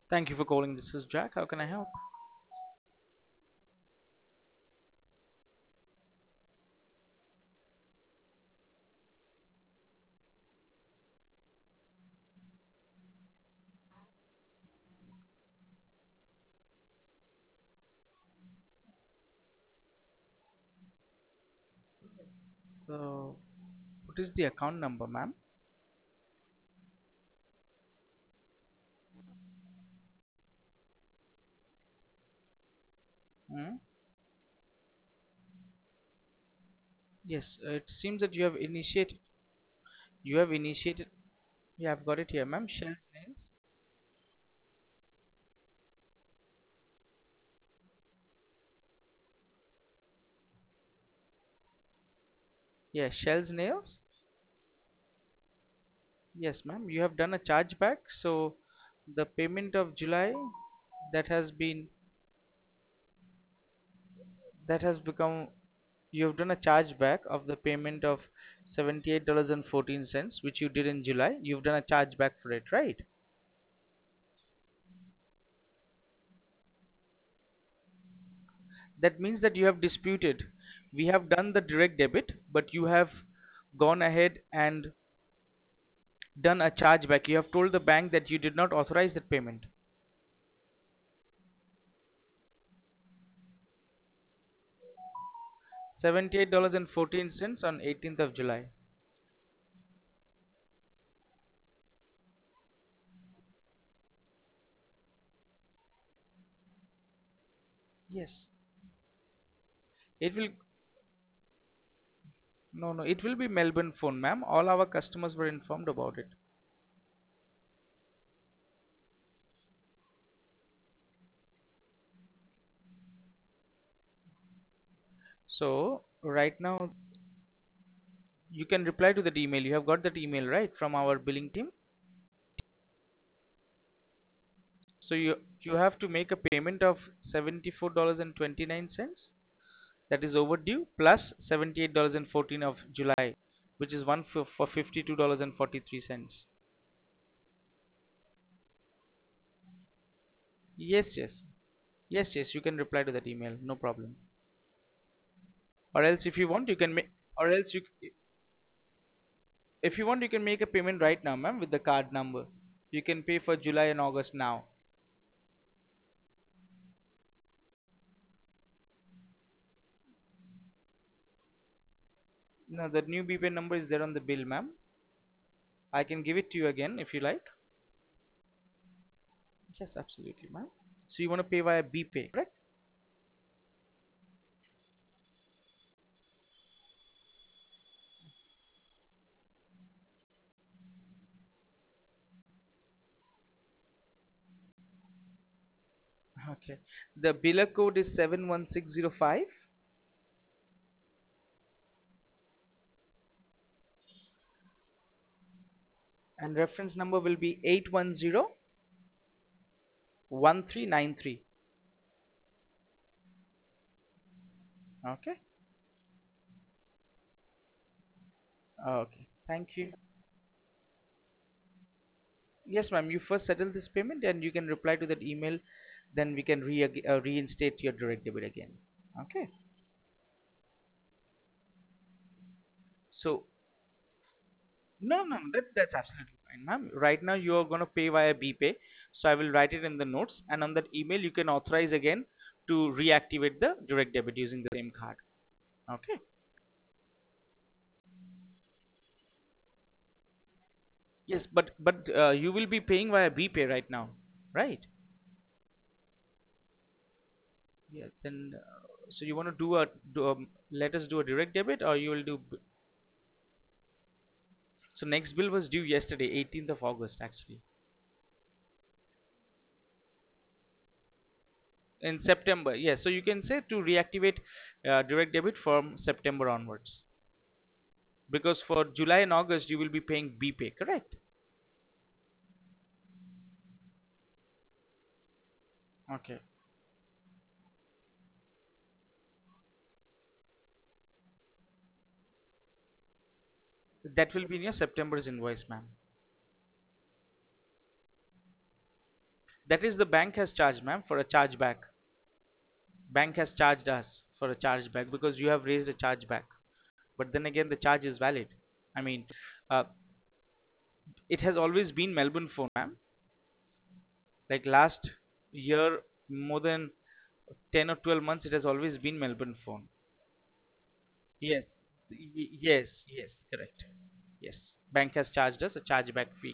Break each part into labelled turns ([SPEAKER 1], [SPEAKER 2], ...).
[SPEAKER 1] Thank you for calling. This is Jack. How can I help? So, what is the account number, ma'am? Hmm? Yes, it seems that you have initiated. You have initiated. Yeah, I've got it here, ma'am. Shell's nails. Yeah, Shell's nails. Yes, ma'am. You have done a chargeback. So, the payment of July that has been that has become. You have done a chargeback of the payment of $78.14, which you did in July. You've done a chargeback for it, right? That means that you have disputed. We have done the direct debit, but you have gone ahead and done a chargeback. You have told the bank that you did not authorize that payment. $78.14 on 18th of July. Yes. It will no, it will be Melbourne phone, ma'am. All our customers were informed about it. So right now you can reply to that email. You have got that email, right, from our billing team. So you have to make a payment of $74.29 that is overdue plus $78.14 of July, which is one for $52.43. Yes, yes, yes, you can reply to that email, no problem. Or else, if you want, you can make. Or else, if you want, you can make a payment right now, ma'am, with the card number. You can pay for July and August now. No, the new BPay number is there on the bill, ma'am. I can give it to you again if you like. Yes, absolutely, ma'am. So you want to pay via BPay, correct? Okay. The biller code is 71605 and reference number will be 8101393. Okay. Okay. Thank you. Yes, ma'am. You first settle this payment and you can reply to that email. Then we can reinstate your direct debit again. Okay. So that's absolutely fine, ma'am. Right now you are gonna pay via BPay, so I will write it in the notes, and on that email you can authorize again to reactivate the direct debit using the same card. Okay. Yes, but you will be paying via BPay right now, right? Yeah. Then so you want to let us do a direct debit, or you will do. So next bill was due yesterday, 18th of August, actually. In September, yes. So you can say to reactivate direct debit from September onwards, because for July and August you will be paying BPay, correct? Okay. That will be in your September's invoice, ma'am. That is the bank has charged, ma'am, for a chargeback. Bank has charged us for a chargeback because you have raised a chargeback. But then again, the charge is valid. I mean, uh, it has always been Melbourne phone, ma'am. Like last year, more than 10 or 12 months, it has always been Melbourne phone. Yes, yes, correct. Yes, bank has charged us a chargeback fee.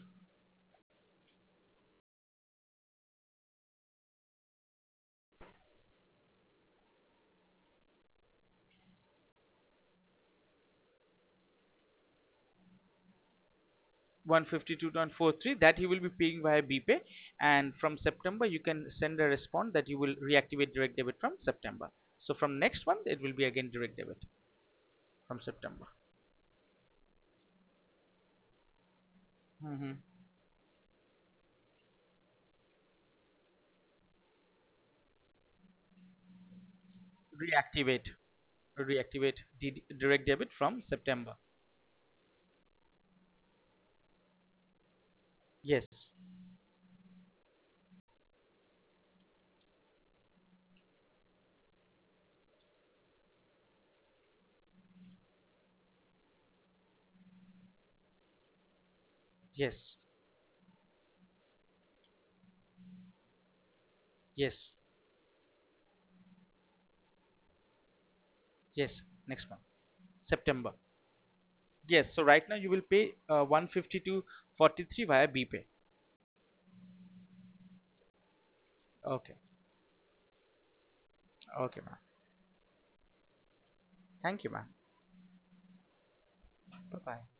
[SPEAKER 1] 152.43 that you will be paying via BPay, and from September you can send a response that you will reactivate direct debit from September. So from next month it will be again direct debit from September. Hmm. Reactivate, reactivate the direct debit from September. Yes, yes, yes, yes. Next month, September. Yes. So right now you will pay 152.43 via BPay. Okay. Okay, ma'am. Thank you, ma'am. Bye bye.